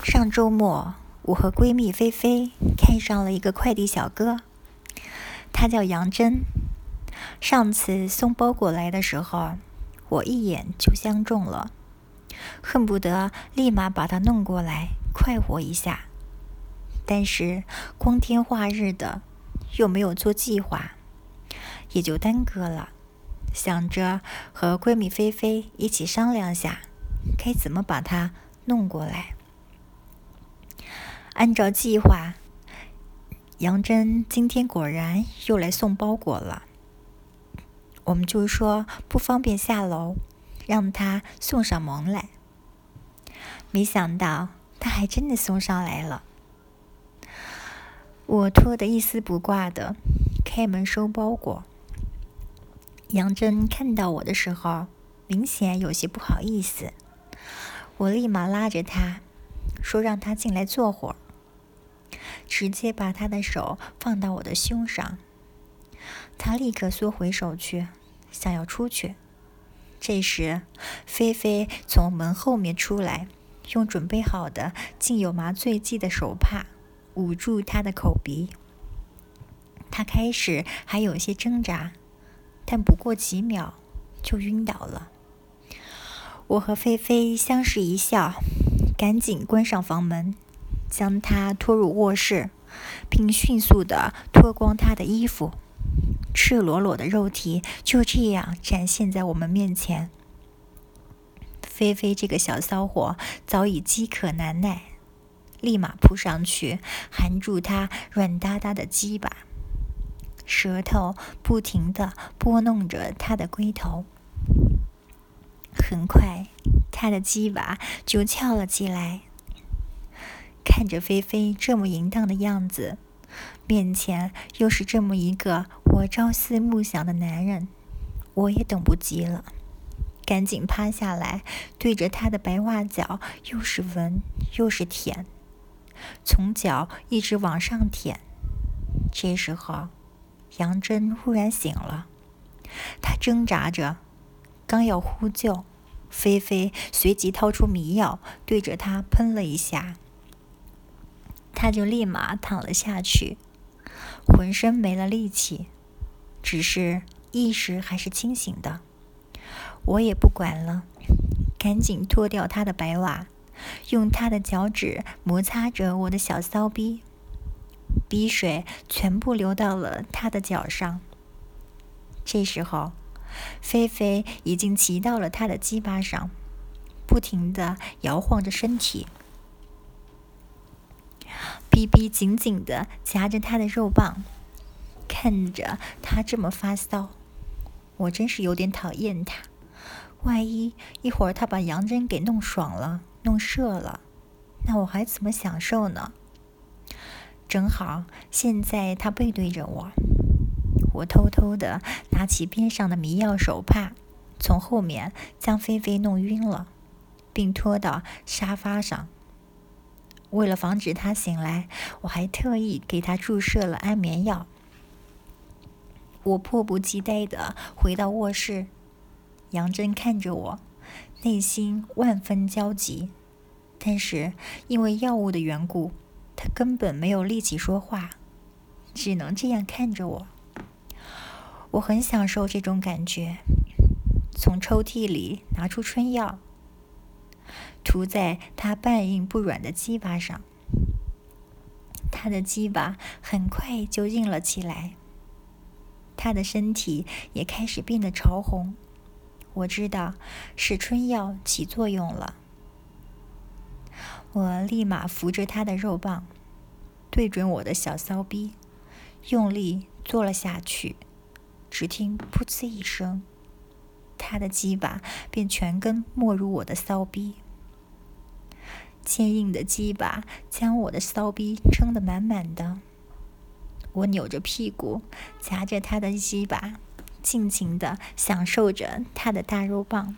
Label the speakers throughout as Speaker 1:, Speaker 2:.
Speaker 1: 上周末，我和闺蜜菲菲看上了一个快递小哥，他叫杨真。上次送包裹来的时候，我一眼就相中了，恨不得立马把他弄过来快活一下。但是光天化日的，又没有做计划，也就耽搁了。想着和闺蜜菲菲一起商量下，该怎么把他弄过来。按照计划，杨真今天果然又来送包裹了。我们就说不方便下楼，让他送上门来。没想到他还真的送上来了。我拖得一丝不挂的开门收包裹。杨真看到我的时候，明显有些不好意思。我立马拉着他，说让他进来坐会儿，直接把他的手放到我的胸上。他立刻缩回手去，想要出去。这时，菲菲从门后面出来，用准备好的浸有麻醉剂的手帕捂住他的口鼻。他开始还有些挣扎，但不过几秒就晕倒了。我和菲菲相视一笑，赶紧关上房门，将他拖入卧室，并迅速地脱光他的衣服。赤裸裸的肉体就这样展现在我们面前。菲菲这个小骚货早已饥渴难耐，立马扑上去含住他软哒哒的鸡巴，舌头不停地拨弄着他的龟头。很快，他的鸡巴就翘了起来。看着菲菲这么淫荡的样子，面前又是这么一个我朝思暮想的男人，我也等不及了，赶紧趴下来，对着他的白袜脚又是闻又是舔，从脚一直往上舔。这时候，杨真忽然醒了，他挣扎着，刚要呼救，菲菲随即掏出迷药，对着他喷了一下，他就立马躺了下去，浑身没了力气，只是意识还是清醒的。我也不管了，赶紧脱掉他的白袜，用他的脚趾摩擦着我的小骚逼，逼水全部流到了他的脚上。这时候，菲菲已经骑到了他的鸡巴上，不停地摇晃着身体，逼逼紧紧地夹着他的肉棒。看着他这么发骚，我真是有点讨厌他。万一一会儿他把杨真给弄爽了，弄射了，那我还怎么享受呢？正好现在他背对着我，我偷偷地拿起边上的迷药手帕，从后面将菲菲弄晕了，并拖到沙发上。为了防止他醒来，我还特意给他注射了安眠药。我迫不及待地回到卧室，杨真看着我，内心万分焦急，但是因为药物的缘故，他根本没有力气说话，只能这样看着我。我很享受这种感觉，从抽屉里拿出春药，涂在他半硬不软的鸡巴上。他的鸡巴很快就硬了起来，他的身体也开始变得潮红。我知道是春药起作用了。我立马扶着他的肉棒，对准我的小骚逼，用力坐了下去。只听噗呲一声，他的鸡巴便全根没入我的骚逼。坚硬的鸡巴将我的骚逼撑得满满的。我扭着屁股，夹着他的鸡巴，尽情地享受着他的大肉棒。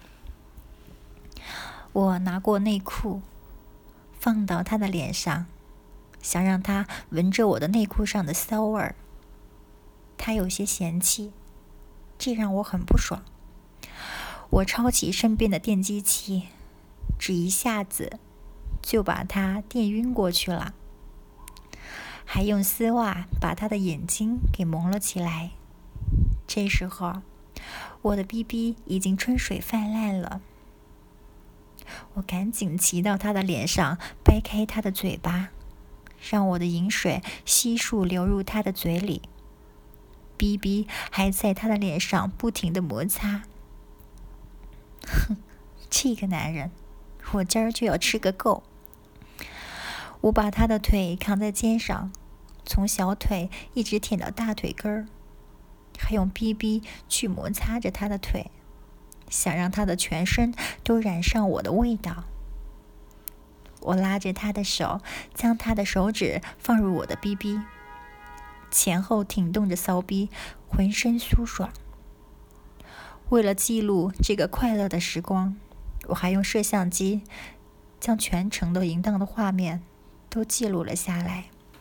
Speaker 1: 我拿过内裤，放到他的脸上，想让他闻着我的内裤上的骚味儿。他有些嫌弃，这让我很不爽。我抄起身边的电击器，只一下子就把他电晕过去了，还用丝袜把他的眼睛给蒙了起来。这时候，我的 BB 已经春水泛滥了。我赶紧骑到他的脸上，掰开他的嘴巴，让我的饮水悉数流入他的嘴里。BB 还在他的脸上不停地摩擦。哼，这个男人，我今儿就要吃个够。我把他的腿扛在肩上，从小腿一直舔到大腿根儿，还用 BB 去摩擦着他的腿，想让他的全身都染上我的味道。我拉着他的手，将他的手指放入我的 BB， 前后挺动着骚逼，浑身酥爽。为了记录这个快乐的时光，我还用摄像机将全程的淫荡的画面都记录了下来。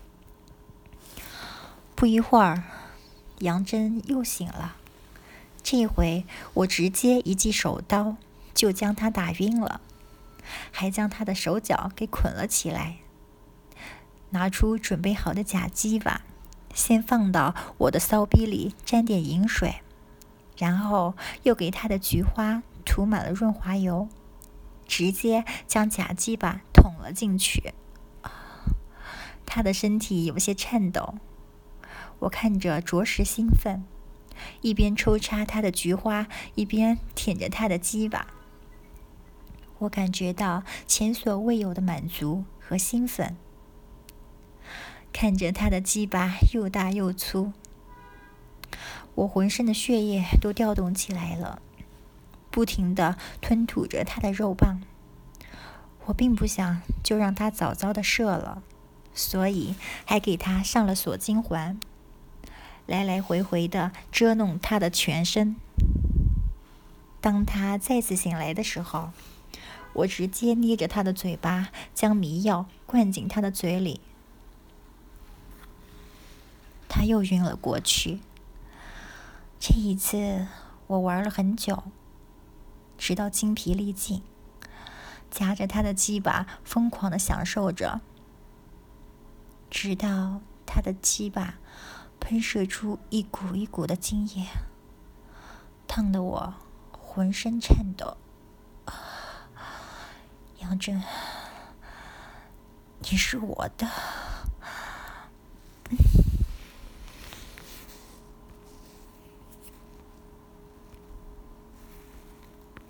Speaker 1: 不一会儿，杨真又醒了。这回我直接一记手刀就将他打晕了，还将他的手脚给捆了起来，拿出准备好的假鸡巴，先放到我的骚逼里沾点饮水，然后又给他的菊花涂满了润滑油，直接将假鸡巴捅了进去。他的身体有些颤抖，我看着着实兴奋，一边抽插他的菊花，一边舔着他的鸡巴。我感觉到前所未有的满足和兴奋，看着他的鸡巴又大又粗，我浑身的血液都调动起来了，不停地吞吐着他的肉棒。我并不想就让他早早的射了，所以还给他上了锁精环，来来回回地遮弄他的全身。当他再次醒来的时候，我直接捏着他的嘴巴，将迷药灌进他的嘴里。他又晕了过去。这一次我玩了很久，直到精疲力尽，夹着他的鸡巴疯狂地享受着，直到他的鸡巴喷射出一股一股的精液，烫得我浑身颤抖。杨真，你是我的。